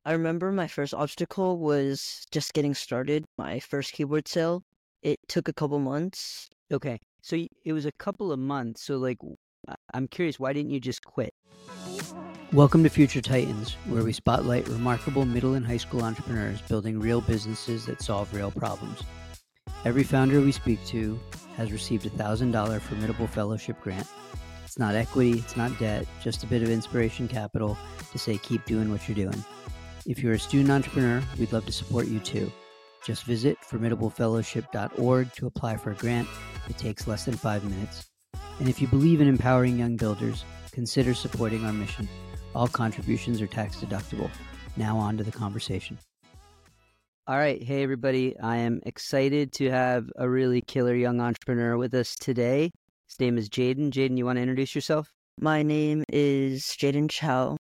I remember my first obstacle was just getting started, my first keyboard sale. It took a couple months. Okay. So it was a couple of months. So, I'm curious, why didn't you just quit? Welcome to Future Titans, where we spotlight remarkable middle and high school entrepreneurs building real businesses that solve real problems. Every founder we speak to has received a $1,000 Formidable Fellowship grant. It's not equity, it's not debt, just a bit of inspiration capital to say keep doing what you're doing. If you're a student entrepreneur, we'd love to support you too. Just visit formidablefellowship.org to apply for a grant. It takes less than 5 minutes. And if you believe in empowering young builders, consider supporting our mission. All contributions are tax deductible. Now on to the conversation. All right. Hey, everybody. I am excited to have a really killer young entrepreneur with us today. His name is Jaden. Jaden, you want to introduce yourself? My name is Jaden Chow.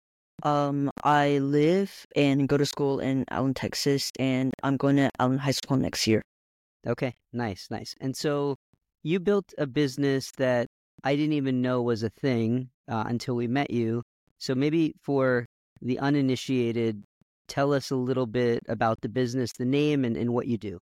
I live and go to school in Allen, Texas, and I'm going to Allen High School next year. Okay. Nice. And so you built a business that I didn't even know was a thing until we met you. So maybe for the uninitiated, tell us a little bit about the business, the name, and what you do.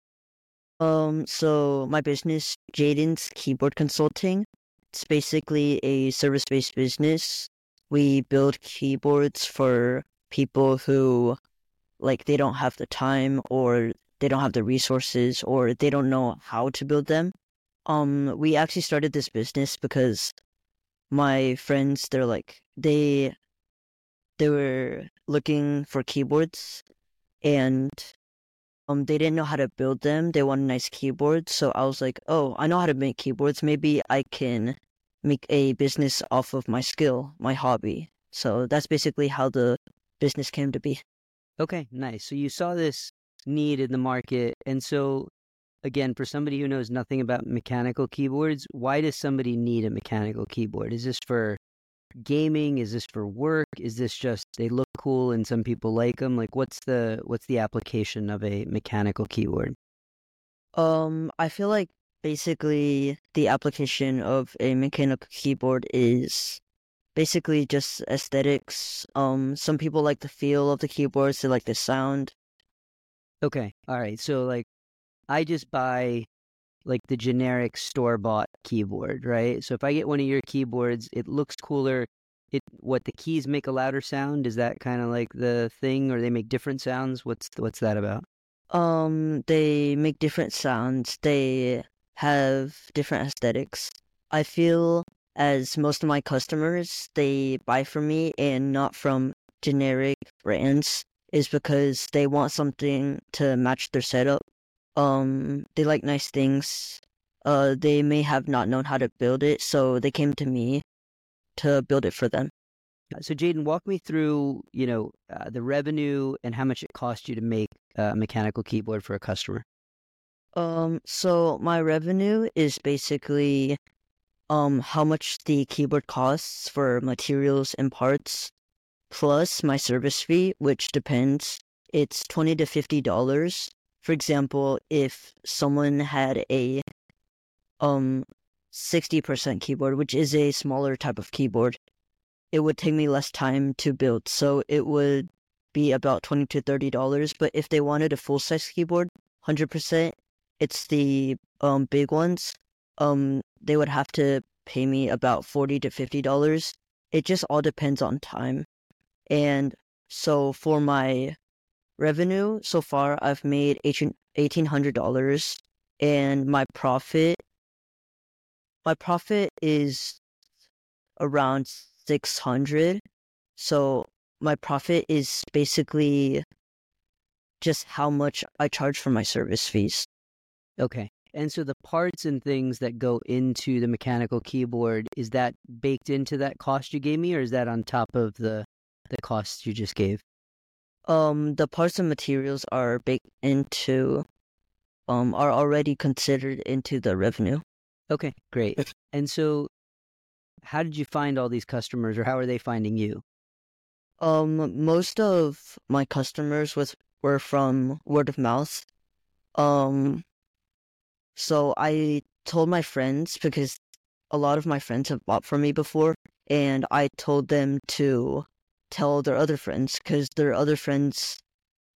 So my business, Jaden's Keyboard Consulting, it's basically a service-based business. We build keyboards for people who, they don't have the time or they don't have the resources or they don't know how to build them. We actually started this business because my friends, they were looking for keyboards and they didn't know how to build them. They wanted nice keyboards. So I was like, oh, I know how to make keyboards. Maybe I can make a business off of my skill, my hobby. So that's basically how the business came to be. Okay, nice. So you saw this need in the market. And so, again, for somebody who knows nothing about mechanical keyboards, why does somebody need a mechanical keyboard? Is this for gaming? Is this for work? Is this just they look cool and some people like them? Like, what's the application of a mechanical keyboard? I feel like basically the application of a mechanical keyboard is basically just aesthetics. Some people like the feel of the keyboards, they like the sound. Okay, all right. So, I just buy the generic store-bought keyboard, right? So if I get one of your keyboards, it looks cooler. The keys make a louder sound? Is that kind of like the thing, or they make different sounds? What's that about? They make different sounds. They have different aesthetics. I feel as most of my customers, they buy from me and not from generic brands is because they want something to match their setup. They like nice things. They may have not known how to build it, so they came to me to build it for them. So Jaden, walk me through, the revenue and how much it cost you to make a mechanical keyboard for a customer. So my revenue is basically how much the keyboard costs for materials and parts, plus my service fee, which depends. It's $20 to $50. For example, if someone had a 60% keyboard, which is a smaller type of keyboard, it would take me less time to build. So it would be about $20 to $30. But if they wanted a full size keyboard, 100%, it's the big ones. They would have to pay me about $40 to $50. It just all depends on time. And so for my revenue so far, I've made $1,800, and my profit is around 600. So my profit is basically just how much I charge for my service fees. Okay. And so the parts and things that go into the mechanical keyboard, is that baked into that cost you gave me, or is that on top of the cost you just gave? The parts and materials are baked into, are already considered into the revenue. Okay, great. And so how did you find all these customers, or how are they finding you? Most of my customers were from word of mouth. So I told my friends because a lot of my friends have bought from me before, and I told them to tell their other friends because their other friends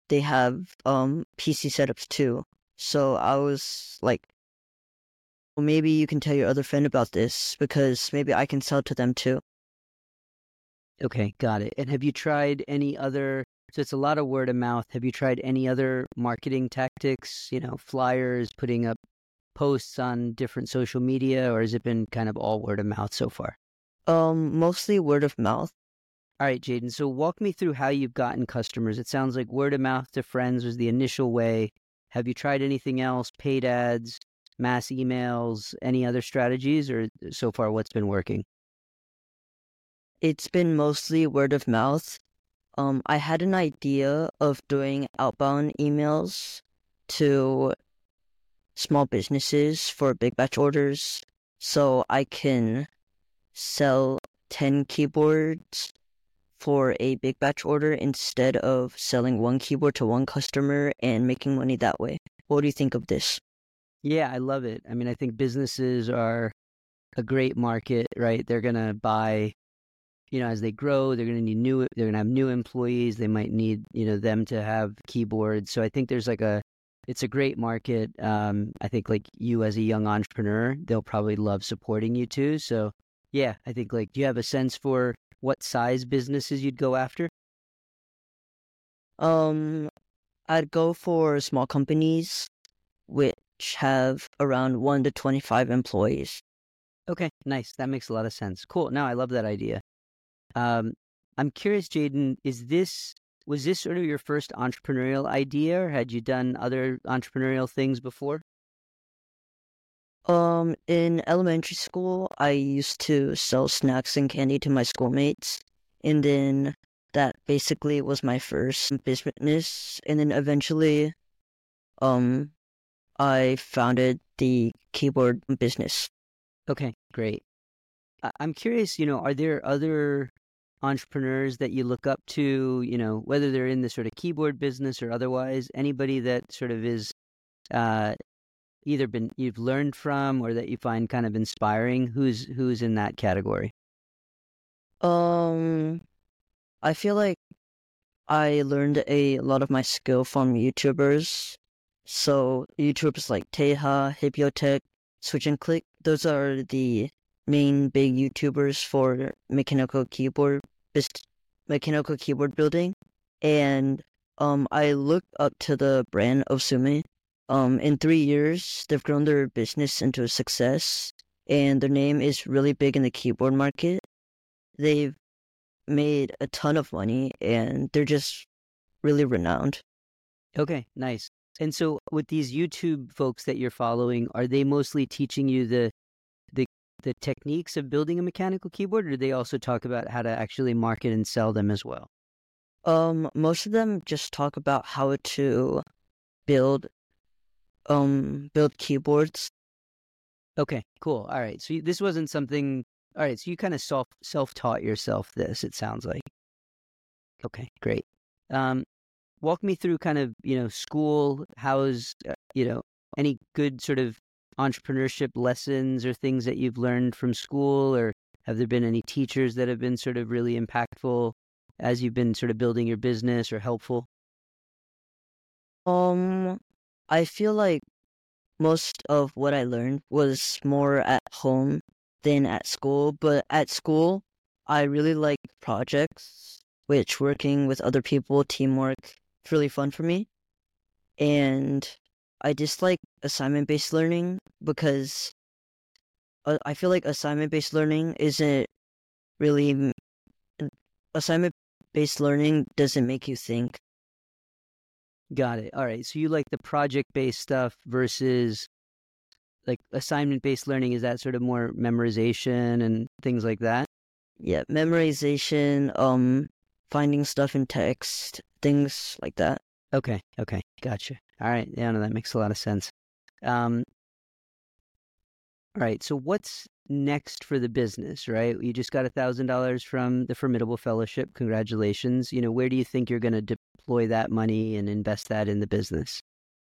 they have PC setups too. So I was like, well, maybe you can tell your other friend about this because maybe I can sell to them too. Okay, got it. And have you tried any other, so it's a lot of word of mouth. Have you tried any other marketing tactics, flyers, putting up posts on different social media, or has it been kind of all word of mouth so far? Mostly word of mouth. All right, Jaden. So walk me through how you've gotten customers. It sounds like word of mouth to friends was the initial way. Have you tried anything else? Paid ads, mass emails, any other strategies, or so far what's been working? It's been mostly word of mouth. I had an idea of doing outbound emails to small businesses for big batch orders so I can sell 10 keyboards for a big batch order instead of selling one keyboard to one customer and making money that way. What do you think of this? Yeah, I love it. I mean, I think businesses are a great market, right? They're going to buy, as they grow, they're going to have new employees. They might need, them to have keyboards. So I think it's a great market. I think like you as a young entrepreneur, they'll probably love supporting you too. So yeah, I think like, do you have a sense for what size businesses you'd go after? Um, I'd go for small companies which have around 1 to 25 employees. Okay, nice. That makes a lot of sense. Cool. No, I love that idea. I'm curious, Jaden, was this sort of your first entrepreneurial idea, or had you done other entrepreneurial things before? In elementary school, I used to sell snacks and candy to my schoolmates, and then that basically was my first business. And then eventually, um, I founded the keyboard business. Okay, great. I'm curious, are there other entrepreneurs that you look up to, whether they're in the sort of keyboard business or otherwise, anybody that sort of is uh, either you've learned from or that you find kind of inspiring? Who's in that category? Um, I feel like I learned a lot of my skill from YouTubers. So YouTubers like Teha, Hypotech, Switch and Click, those are the main big YouTubers for mechanical keyboard building. And I look up to the brand of Sume. In 3 years, they've grown their business into a success, and their name is really big in the keyboard market. They've made a ton of money, and they're just really renowned. Okay, nice. And so with these YouTube folks that you're following, are they mostly teaching you the the techniques of building a mechanical keyboard, or do they also talk about how to actually market and sell them as well? Most of them just talk about how to build build keyboards. Okay, cool. All right. So this wasn't something. All right. So you kind of self-taught yourself this, it sounds like. Okay, great. Um, Walk me through kind of, school. How's, any good sort of entrepreneurship lessons or things that you've learned from school, or have there been any teachers that have been sort of really impactful as you've been sort of building your business or helpful? Um, I feel like most of what I learned was more at home than at school, but at school, I really like projects, which working with other people, teamwork, it's really fun for me. And I dislike assignment-based learning because I feel like assignment-based learning isn't really, assignment-based learning doesn't make you think. Got it. All right. So you like the project-based stuff versus like assignment-based learning. Is that sort of more memorization and things like that? Yeah, memorization, finding stuff in text, things like that. Okay. Okay. Gotcha. All right. Yeah, no, that makes a lot of sense. Um, all right. So what's next for the business, right? You just got $1,000 from the Formidable Fellowship. Congratulations. Where do you think you're going to deploy that money and invest that in the business?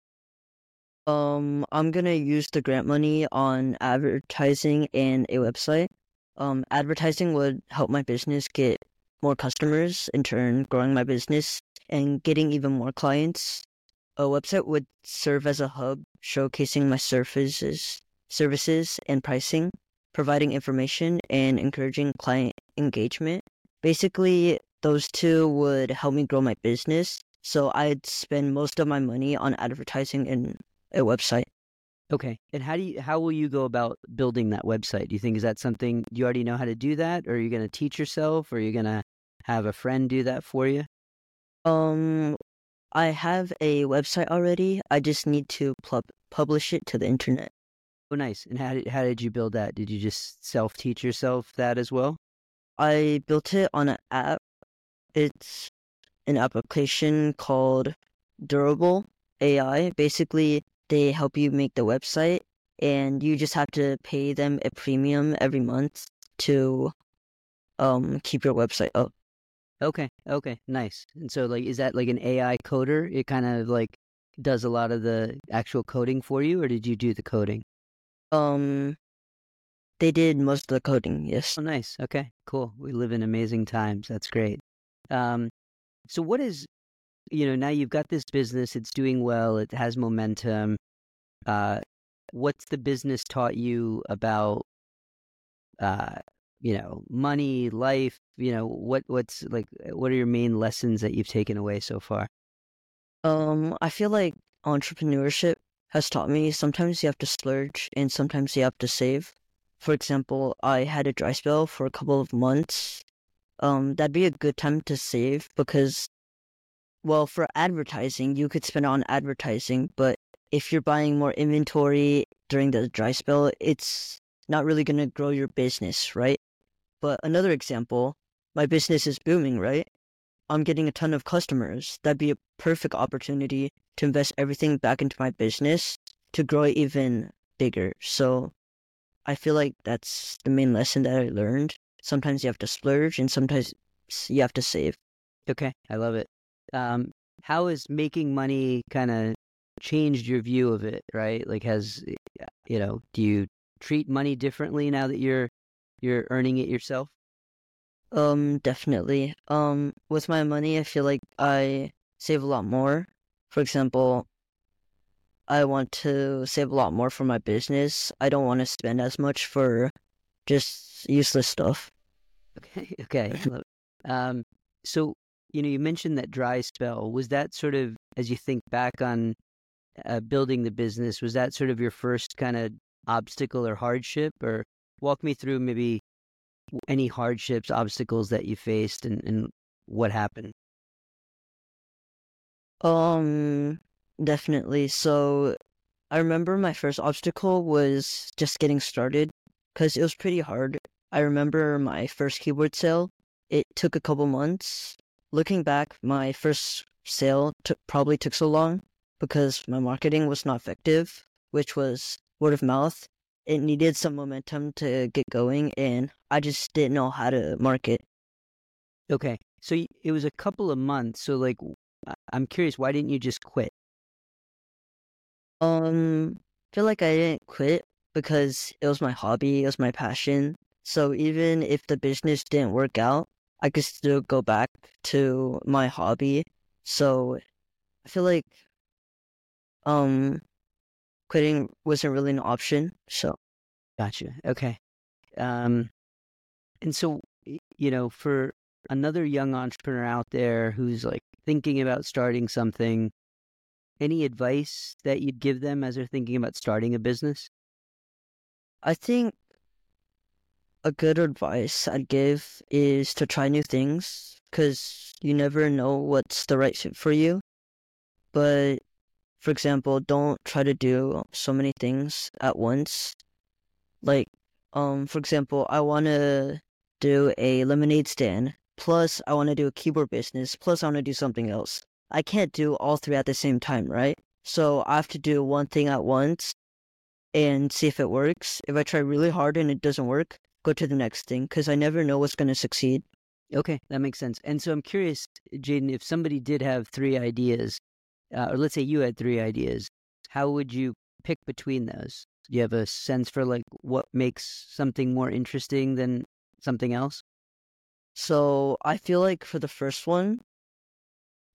I'm gonna use the grant money on advertising and a website. Advertising would help my business get more customers, in turn growing my business. and getting even more clients. A website would serve as a hub showcasing my services and pricing, providing information and encouraging client engagement. Basically, those two would help me grow my business. So I'd spend most of my money on advertising in a website. Okay. And how will you go about building that website? Do you think is that something you already know how to do that, or are you going to teach yourself, or are you going to have a friend do that for you? Um, I have a website already. I just need to publish it to the internet. Oh, nice. And how did you build that? Did you just self-teach yourself that as well? I built it on an app. It's an application called Durable AI. Basically, they help you make the website, and you just have to pay them a premium every month to keep your website up. Okay. Okay. Nice. And so, like, is that like an AI coder? It kind of like does a lot of the actual coding for you, or did you do the coding? Um, they did most of the coding, yes. Oh, nice. Okay. Cool. We live in amazing times. That's great. Um, so what is, now you've got this business, it's doing well, it has momentum. Uh, what's the business taught you about, uh, money, life? What are your main lessons that you've taken away so far? I feel like entrepreneurship has taught me sometimes you have to splurge and sometimes you have to save. For example, I had a dry spell for a couple of months. That'd be a good time to save because, well, for advertising, you could spend on advertising, but if you're buying more inventory during the dry spell, it's not really going to grow your business, right? But another example, my business is booming, right? I'm getting a ton of customers. That'd be a perfect opportunity to invest everything back into my business to grow it even bigger. So I feel like that's the main lesson that I learned. Sometimes you have to splurge and sometimes you have to save. Okay, I love it. Um, how has making money kind of changed your view of it, right? Like do you treat money differently now that you're earning it yourself? Definitely. With my money, I feel like I save a lot more. For example, I want to save a lot more for my business. I don't want to spend as much for just useless stuff. Okay, okay. I love it. So, you mentioned that dry spell. Was that sort of, as you think back on building the business, was that sort of your first kind of obstacle or hardship? Or walk me through maybe any hardships, obstacles that you faced and what happened? Um, Definitely. So I remember my first obstacle was just getting started because it was pretty hard. I remember my first keyboard sale. It took a couple months. Looking back, my first sale probably took so long because my marketing was not effective, which was word of mouth. It needed some momentum to get going, and I just didn't know how to market. Okay. So it was a couple of months. So like, I'm curious, why didn't you just quit? Feel like I didn't quit because it was my hobby, it was my passion. So even if the business didn't work out, I could still go back to my hobby. So I feel like um quitting wasn't really an option. So Gotcha. Okay. Um, and so, for another young entrepreneur out there who's like thinking about starting something, any advice that you'd give them as they're thinking about starting a business? I think a good advice I'd give is to try new things because you never know what's the right fit for you. But for example, don't try to do so many things at once. Like, for example, I want to do a lemonade stand, plus I want to do a keyboard business, plus I want to do something else. I can't do all three at the same time, right? So I have to do one thing at once and see if it works. If I try really hard and it doesn't work, go to the next thing because I never know what's going to succeed. Okay, that makes sense. And so I'm curious, Jaden, if somebody did have three ideas, or let's say you had three ideas, how would you pick between those? Do you have a sense for like what makes something more interesting than something else? So I feel like for the first one,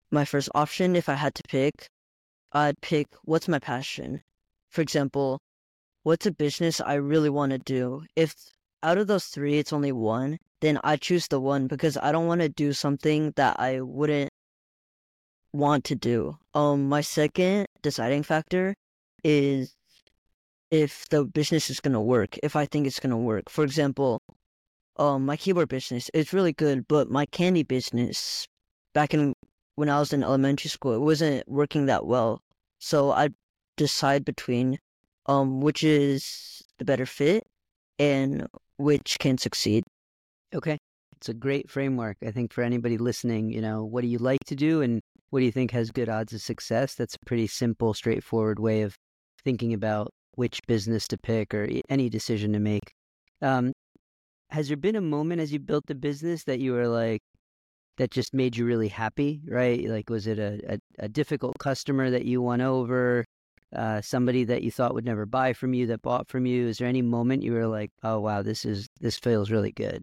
my first option, if I had to pick, I'd pick what's my passion. For example, what's a business I really want to do? If out of those three, it's only one, then I choose the one because I don't want to do something that I wouldn't want to do. My second deciding factor is if the business is gonna work, if I think it's gonna work. For example, my keyboard business is really good, but my candy business back in when I was in elementary school, it wasn't working that well. So I decide between which is the better fit and which can succeed. Okay. It's a great framework. I think for anybody listening, what do you like to do and what do you think has good odds of success? That's a pretty simple, straightforward way of thinking about which business to pick or any decision to make. Has there been a moment as you built the business that you were like, that just made you really happy, right? Like, was it a difficult customer that you won over? Somebody that you thought would never buy from you that bought from you? Is there any moment you were like, oh wow, this feels really good?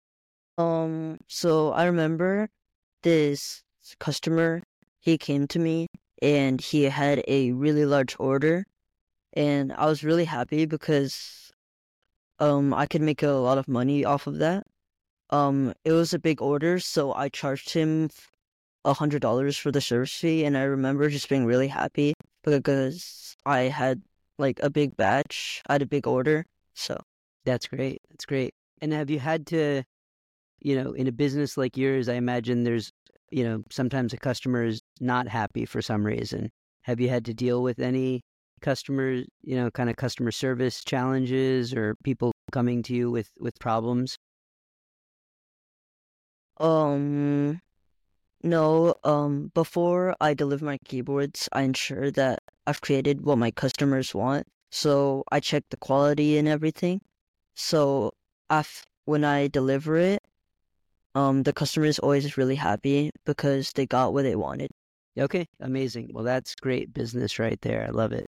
So I remember this customer, he came to me and he had a really large order and I was really happy because I could make a lot of money off of that. It was a big order, so I charged him $100 for the service fee, and I remember just being really happy because I had like a big batch, I had a big order. So That's great. That's great. And have you had to, in a business like yours, I imagine there's, sometimes a customer is not happy for some reason. Have you had to deal with any customers, kind of customer service challenges or people coming to you with problems? no, before I deliver my keyboards, I ensure that I've created what my customers want. So I check the quality and everything. So when I deliver it, the customer is always really happy because they got what they wanted. Okay, amazing. Well, that's great business right there. I love it.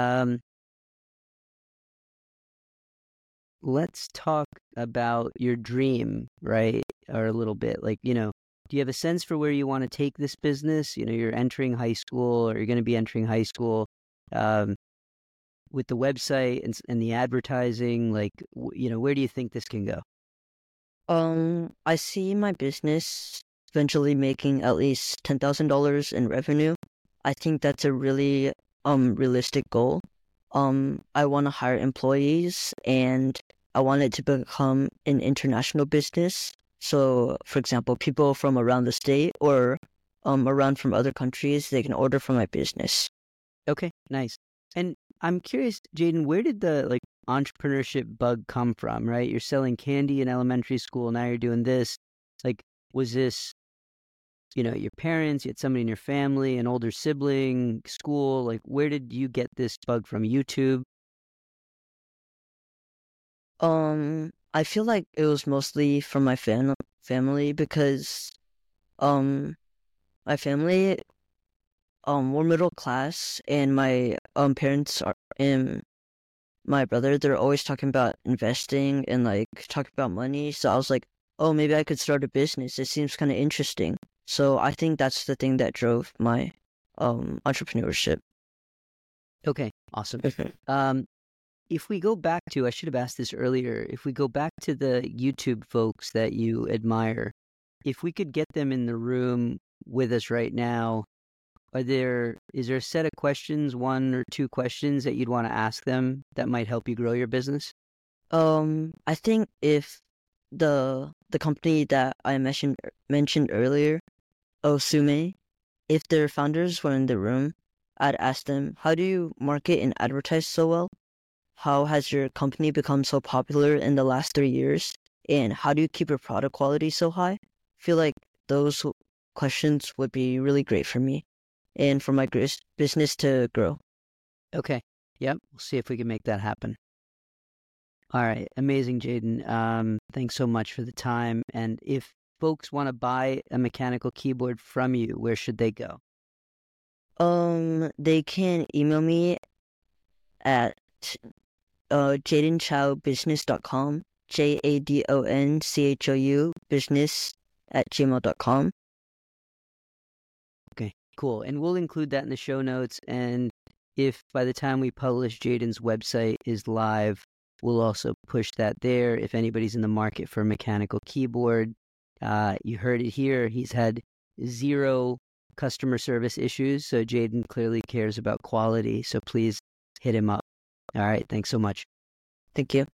Let's talk about your dream, right? Or a little bit. Like, do you have a sense for where you want to take this business? You're entering high school or you're going to be entering high school. With the website and the advertising, like, where do you think this can go? I see my business eventually making at least $10,000 in revenue. I think that's a really realistic goal. I want to hire employees and I want it to become an international business. So, for example, people from around the state or around from other countries, they can order from my business. Okay, nice. And I'm curious, Jaden, where did the entrepreneurship bug come from, right? You're selling candy in elementary school, now you're doing this. Like, was this, your parents, you had somebody in your family, an older sibling, school? Like, where did you get this bug from? YouTube? I feel like it was mostly from my family because my family we're middle class and my parents are and my brother, they're always talking about investing and like talking about money. So I was like, oh, maybe I could start a business. It seems kind of interesting. So I think that's the thing that drove my entrepreneurship. Okay, awesome. If we go back to, I should have asked this earlier, if we go back to the YouTube folks that you admire, if we could get them in the room with us right now, is there a set of questions, one or two questions that you'd want to ask them that might help you grow your business? I think if the company that I mentioned earlier, Osume, if their founders were in the room, I'd ask them, how do you market and advertise so well? How has your company become so popular in the last 3 years? And how do you keep your product quality so high? I feel like those questions would be really great for me and for my business to grow. Okay. Yep. We'll see if we can make that happen. All right. Amazing, Jaden. Thanks so much for the time. And if folks want to buy a mechanical keyboard from you, where should they go? They can email me at jadenchou.business.com, JADONCHOU business@gmail.com. Okay, cool. And we'll include that in the show notes. And if by the time we publish, Jaden's website is live, we'll also push that there. If anybody's in the market for a mechanical keyboard, you heard it here. He's had 0 customer service issues. So Jaden clearly cares about quality. So please hit him up. All right. Thanks so much. Thank you.